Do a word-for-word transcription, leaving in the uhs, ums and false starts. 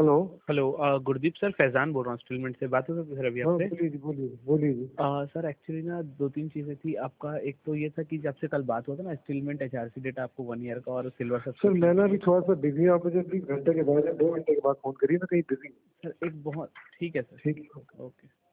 Hello hello uh, Gurdeep sir, Faizan बोल रहा हूँ स्टीलमेंट से। बात हो सकती है सर अभी हाँ आपसे? बोलिए जी बोलिए जी बोलिए जी। अ, सर एक्चुअली ना दो तीन चीज़ें थी। आपका एक तो ये था कि जब से कल बात हुआ था ना, स्टीलमेंट एचआरसी डेटा आपको वन ईयर का और सिल्वर सर सब्सक्रिप्शन मैं के ना लिए। अभी थोड़ा सा बिजी हूँ, आप मुझे प्लीज घंटे के बाद या दो घंटे के बाद फोन करिए, मैं कहीं बिजी हूँ। सर एक बहुत ठीक है सर। ठीक है। ओके।